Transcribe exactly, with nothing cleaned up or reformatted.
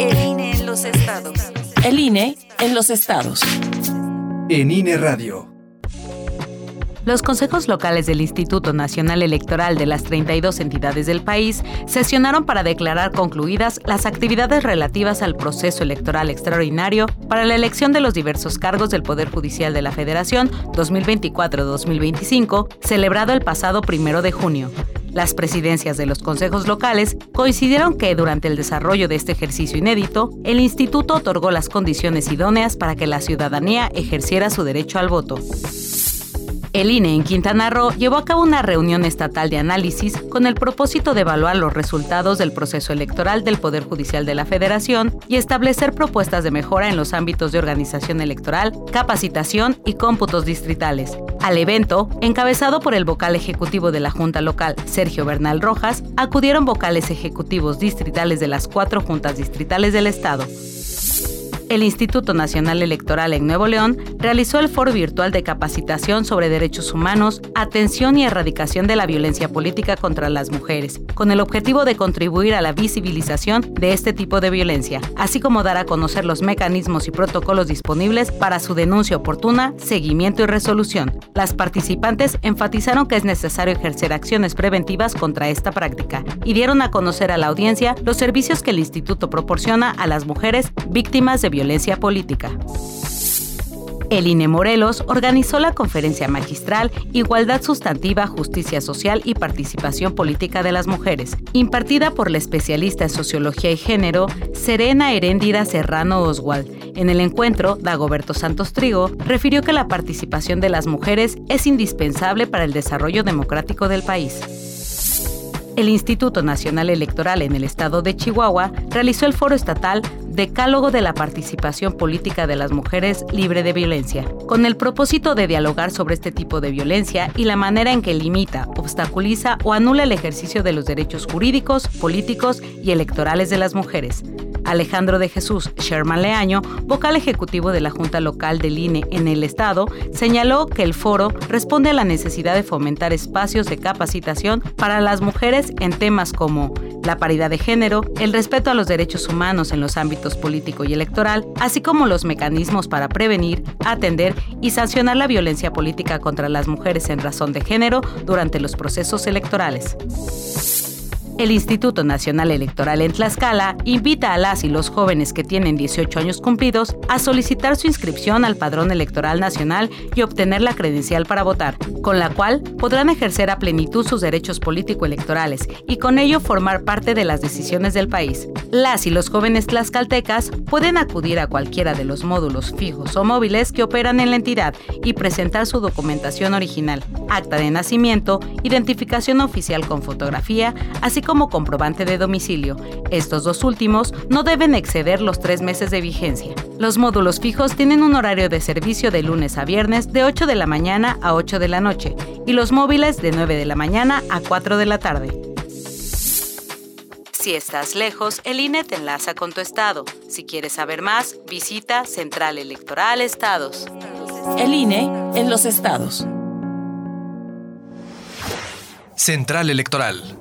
El I N E en los estados. El I N E en los estados. En I N E Radio. Los consejos locales del Instituto Nacional Electoral de las treinta y dos entidades del país sesionaron para declarar concluidas las actividades relativas al proceso electoral extraordinario para la elección de los diversos cargos del Poder Judicial de la Federación dos mil veinticuatro a dos mil veinticinco, celebrado el pasado primero de junio. Las presidencias de los consejos locales coincidieron que durante el desarrollo de este ejercicio inédito, el instituto otorgó las condiciones idóneas para que la ciudadanía ejerciera su derecho al voto. El I N E en Quintana Roo llevó a cabo una reunión estatal de análisis con el propósito de evaluar los resultados del proceso electoral del Poder Judicial de la Federación y establecer propuestas de mejora en los ámbitos de organización electoral, capacitación y cómputos distritales. Al evento, encabezado por el vocal ejecutivo de la Junta Local, Sergio Bernal Rojas, acudieron vocales ejecutivos distritales de las cuatro juntas distritales del estado. El Instituto Nacional Electoral en Nuevo León realizó el foro virtual de capacitación sobre derechos humanos, atención y erradicación de la violencia política contra las mujeres, con el objetivo de contribuir a la visibilización de este tipo de violencia, así como dar a conocer los mecanismos y protocolos disponibles para su denuncia oportuna, seguimiento y resolución. Las participantes enfatizaron que es necesario ejercer acciones preventivas contra esta práctica y dieron a conocer a la audiencia los servicios que el instituto proporciona a las mujeres víctimas de violencia violencia política. El I N E Morelos organizó la conferencia magistral Igualdad Sustantiva, Justicia Social y Participación Política de las Mujeres, impartida por la especialista en Sociología y Género, Serena Heréndira Serrano Oswald. En el encuentro, Dagoberto Santos Trigo refirió que la participación de las mujeres es indispensable para el desarrollo democrático del país. El Instituto Nacional Electoral en el estado de Chihuahua realizó el foro estatal Decálogo de la Participación Política de las Mujeres Libre de Violencia, con el propósito de dialogar sobre este tipo de violencia y la manera en que limita, obstaculiza o anula el ejercicio de los derechos jurídicos, políticos y electorales de las mujeres. Alejandro de Jesús Sherman Leaño, vocal ejecutivo de la Junta Local del I N E en el estado, señaló que el foro responde a la necesidad de fomentar espacios de capacitación para las mujeres en temas como la paridad de género, el respeto a los derechos humanos en los ámbitos político y electoral, así como los mecanismos para prevenir, atender y sancionar la violencia política contra las mujeres en razón de género durante los procesos electorales. El Instituto Nacional Electoral en Tlaxcala invita a las y los jóvenes que tienen dieciocho años cumplidos a solicitar su inscripción al Padrón Electoral Nacional y obtener la credencial para votar, con la cual podrán ejercer a plenitud sus derechos político-electorales y con ello formar parte de las decisiones del país. Las y los jóvenes tlaxcaltecas pueden acudir a cualquiera de los módulos fijos o móviles que operan en la entidad y presentar su documentación original, acta de nacimiento, identificación oficial con fotografía, así como comprobante de domicilio. Estos dos últimos no deben exceder los tres meses de vigencia. Los módulos fijos tienen un horario de servicio de lunes a viernes de ocho de la mañana a ocho de la noche y los móviles de nueve de la mañana a cuatro de la tarde. Si estás lejos, el I N E te enlaza con tu estado. Si quieres saber más, visita Central Electoral Estados. El I N E en los estados. Central Electoral.